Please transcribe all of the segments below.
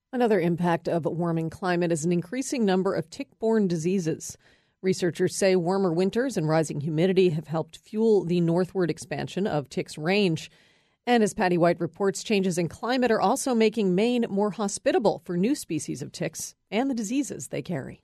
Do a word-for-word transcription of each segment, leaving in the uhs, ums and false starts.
Another impact of a warming climate is an increasing number of tick-borne diseases. Researchers say warmer winters and rising humidity have helped fuel the northward expansion of ticks' range. And as Patty White reports, changes in climate are also making Maine more hospitable for new species of ticks and the diseases they carry.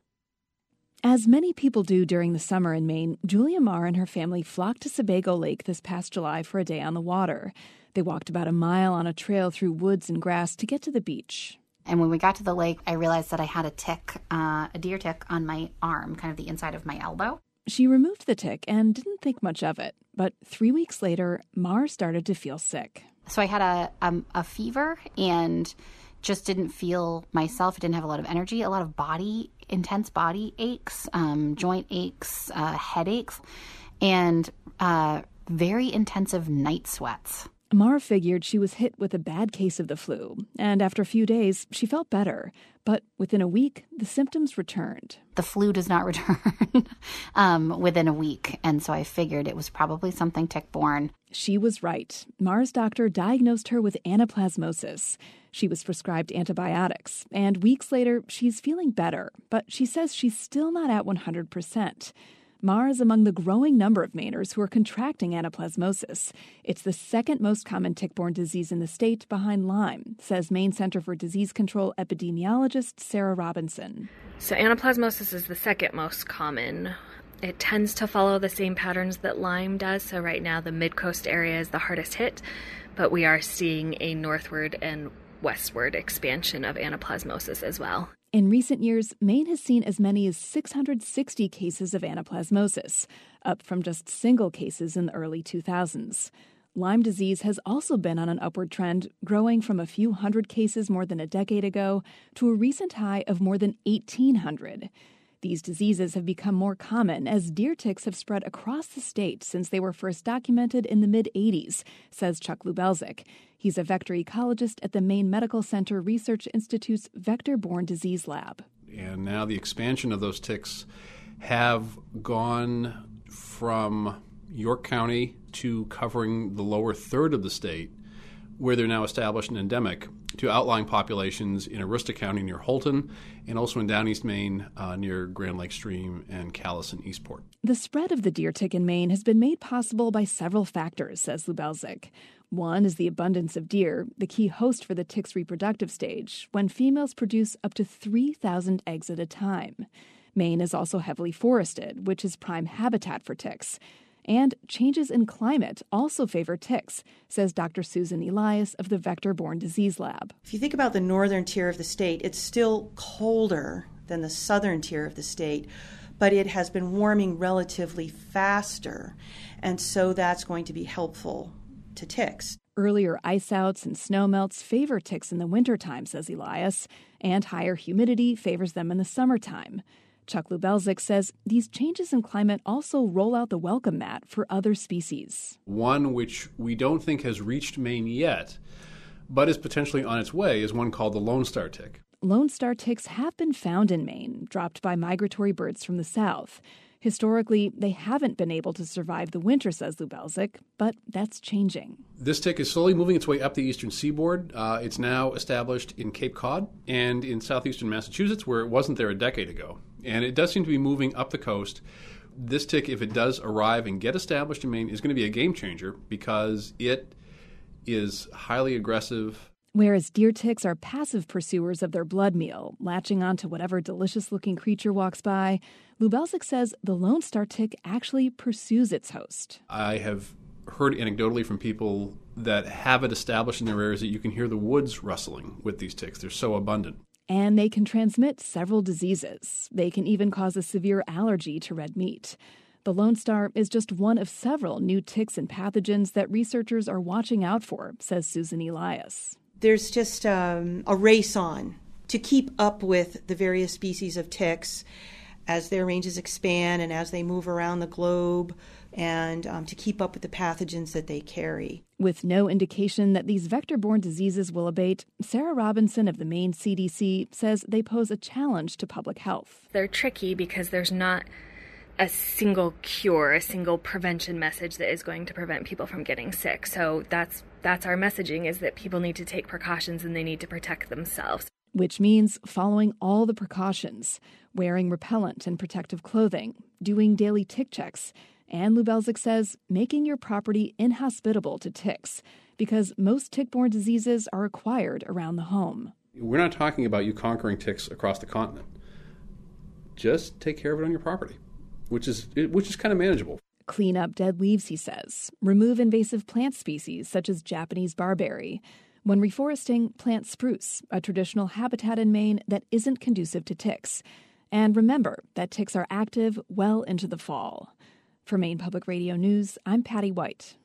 As many people do during the summer in Maine, Julia Marr and her family flocked to Sebago Lake this past July for a day on the water. They walked about a mile on a trail through woods and grass to get to the beach. And when we got to the lake, I realized that I had a tick, uh, a deer tick on my arm, kind of the inside of my elbow. She removed the tick and didn't think much of it. But three weeks later, Marr started to feel sick. So I had a, um, a fever and just didn't feel myself. I didn't have a lot of energy, a lot of body, intense body aches, um, joint aches, uh, headaches, and uh, very intensive night sweats. Marr figured she was hit with a bad case of the flu, and after a few days, she felt better. But within a week, the symptoms returned. The flu does not return um, within a week, and so I figured it was probably something tick-borne. She was right. Marr's doctor diagnosed her with anaplasmosis. She was prescribed antibiotics, and weeks later, she's feeling better, but she says she's still not at one hundred percent. Marr is among the growing number of Mainers who are contracting anaplasmosis. It's the second most common tick-borne disease in the state, behind Lyme, says Maine Center for Disease Control epidemiologist Sarah Robinson. So anaplasmosis is the second most common. It tends to follow the same patterns that Lyme does. So right now the mid-coast area is the hardest hit, but we are seeing a northward and westward expansion of anaplasmosis as well. In recent years, Maine has seen as many as six hundred sixty cases of anaplasmosis, up from just single cases in the early two thousands. Lyme disease has also been on an upward trend, growing from a few hundred cases more than a decade ago to a recent high of more than eighteen hundred. These diseases have become more common as deer ticks have spread across the state since they were first documented in the mid-eighties, says Chuck Lubelczyk. He's a vector ecologist at the Maine Medical Center Research Institute's Vector-Borne Disease Lab. And now the expansion of those ticks have gone from York County to covering the lower third of the state, where they're now established and endemic, to outlying populations in Aroostook County near Holton, and also in Down East Maine uh, near Grand Lake Stream and Calais and Eastport. The spread of the deer tick in Maine has been made possible by several factors, says Lubelczyk. One is the abundance of deer, the key host for the tick's reproductive stage, when females produce up to three thousand eggs at a time. Maine is also heavily forested, which is prime habitat for ticks. And changes in climate also favor ticks, says Doctor Susan Elias of the Vector-Borne Disease Lab. If you think about the northern tier of the state, it's still colder than the southern tier of the state, but it has been warming relatively faster, and so that's going to be helpful to ticks. Earlier ice outs and snowmelts favor ticks in the wintertime, says Elias, and higher humidity favors them in the summertime. Chuck Lubelczyk says these changes in climate also roll out the welcome mat for other species. One which we don't think has reached Maine yet, but is potentially on its way, is one called the Lone Star tick. Lone Star ticks have been found in Maine, dropped by migratory birds from the south. Historically, they haven't been able to survive the winter, says Lubelczyk, but that's changing. This tick is slowly moving its way up the eastern seaboard. Uh, it's now established in Cape Cod and in southeastern Massachusetts, where it wasn't there a decade ago. And it does seem to be moving up the coast. This tick, if it does arrive and get established in Maine, is going to be a game changer because it is highly aggressive. Whereas deer ticks are passive pursuers of their blood meal, latching onto whatever delicious-looking creature walks by, Lubelczyk says the Lone Star tick actually pursues its host. I have heard anecdotally from people that have it established in their areas that you can hear the woods rustling with these ticks. They're so abundant. And they can transmit several diseases. They can even cause a severe allergy to red meat. The Lone Star is just one of several new ticks and pathogens that researchers are watching out for, says Susan Elias. There's just um, a race on to keep up with the various species of ticks as their ranges expand and as they move around the globe, and um, to keep up with the pathogens that they carry. With no indication that these vector-borne diseases will abate, Sarah Robinson of the Maine C D C says they pose a challenge to public health. They're tricky because there's not a single cure, a single prevention message that is going to prevent people from getting sick. So that's that's our messaging, is that people need to take precautions and they need to protect themselves. which means following all the precautions, wearing repellent and protective clothing, doing daily tick checks, and Lou Belzik says making your property inhospitable to ticks, because most tick-borne diseases are acquired around the home. We're not talking about you conquering ticks across the continent. Just take care of it on your property, which is which is kind of manageable. Clean up dead leaves, he says. Remove invasive plant species such as Japanese barberry. When reforesting, plant spruce, a traditional habitat in Maine that isn't conducive to ticks. And remember that ticks are active well into the fall. For Maine Public Radio News, I'm Patty White.